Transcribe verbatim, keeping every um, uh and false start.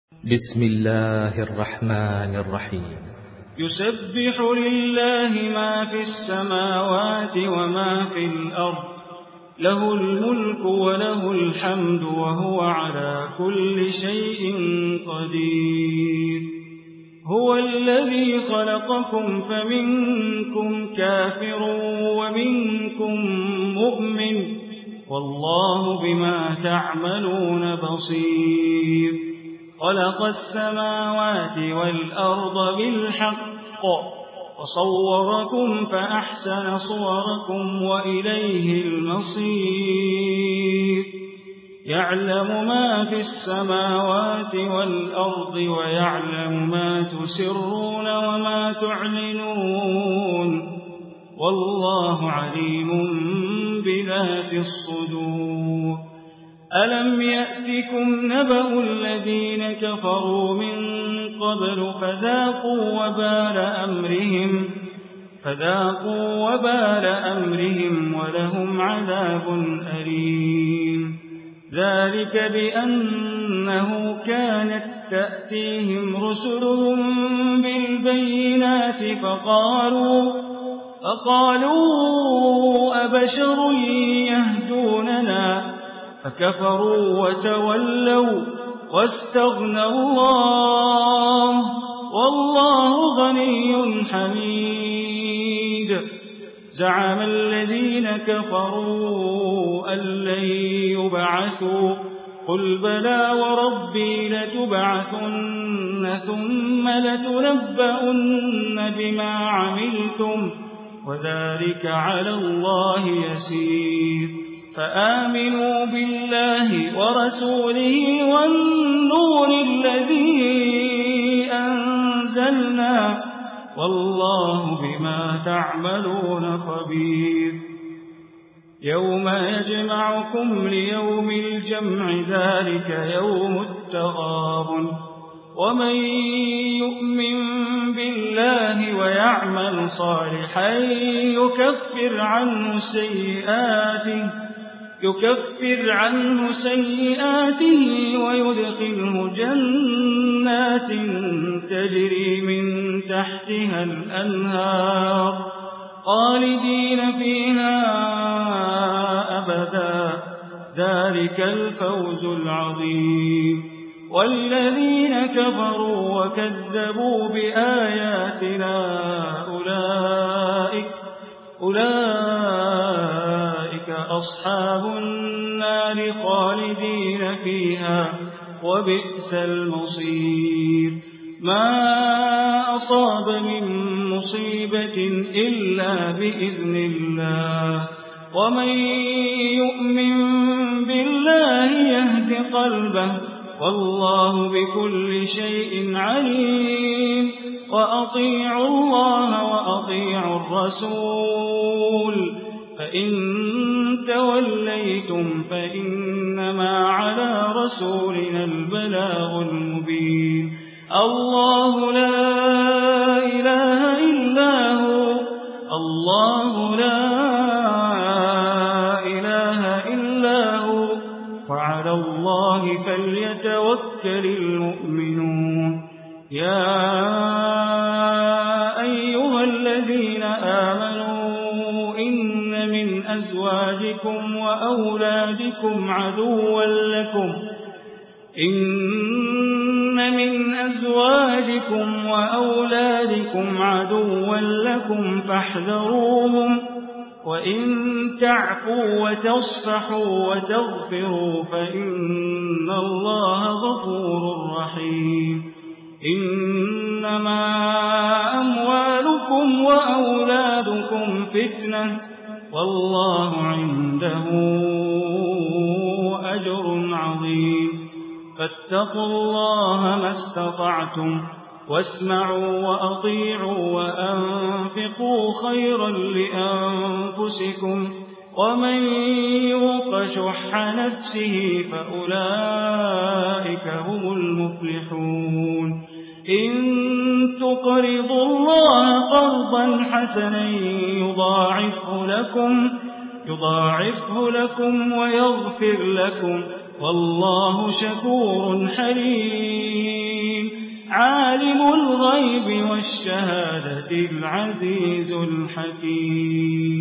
بسم الله الرحمن الرحيم. يسبح لله ما في السماوات وما في الأرض، له الملك وله الحمد وهو على كل شيء قدير. هو الذي خلقكم فمنكم كافر ومنكم مؤمن، والله بما تعملون بصير. خلق السماوات والأرض بالحق وصوركم فأحسن صوركم وإليه المصير. يعلم ما في السماوات والأرض ويعلم ما تسرون وما تعلنون، والله عليم بذات الصدور. ألم يأتكم نبأ الذين كفروا من قبل فذاقوا وبال أمرهم فذاقوا وبال أمرهم ولهم عذاب أليم. ذلك بأنه كانت تأتيهم رسلهم بالبينات فقالوا فقالوا أبشر يهدوننا، فكفروا وتولوا واستغنى الله، والله غني حميد. زعم الذين كفروا أن لن يبعثوا، قل بلى وربي لتبعثن ثم لتنبؤن بما عملتم، وذلك على الله يسير. فآمنوا بالله ورسوله والنور الذي أنزلنا، والله بما تعملون خبير. يوم يجمعكم ليوم الجمع، ذلك يوم التغابن. ومن يؤمن بالله ويعمل صالحا يكفر عنه سيئاته يكفر عنه سيئاته ويدخله جنات تجري من تحتها الأنهار خالدين فيها أبدا، ذلك الفوز العظيم. والذين كفروا وكذبوا بآياتنا أولئك أولئك أصحاب النار خالدين فيها، وبئس المصير. ما أصاب من مصيبة إلا بإذن الله، ومن يؤمن بالله يهد قلبه، والله بكل شيء عليم. وأطيعوا الله وأطيعوا الرسول، فإن توليتم فإنما على رسولنا البلاغ المبين. الله لا إله إلا هو الله لا إله إلا هو وعلى الله فليتوكل المؤمنون. يا أيها الذين آمنوا إن من أزواجكم وأولادكم عدوا لكم إن من أزواجكم وأولادكم عدوا لكم فاحذروهم، وإن تعفوا وتصفحوا وتغفروا فإن الله غفور رحيم. إنما أموالكم وأولادكم فتنة، والله عنده أجر عظيم. فاتقوا الله ما استطعتم، واسمعوا وأطيعوا وأنفقوا خيرا لأنفسكم، ومن يوق شح نفسه فأولئك هم المفلحون. إن تقرضوا الله قرضا حسنا يضاعفه لكم يضاعفه لكم ويغفر لكم، والله شكور حليم. عالم الغيب والشهادة العزيز الحكيم.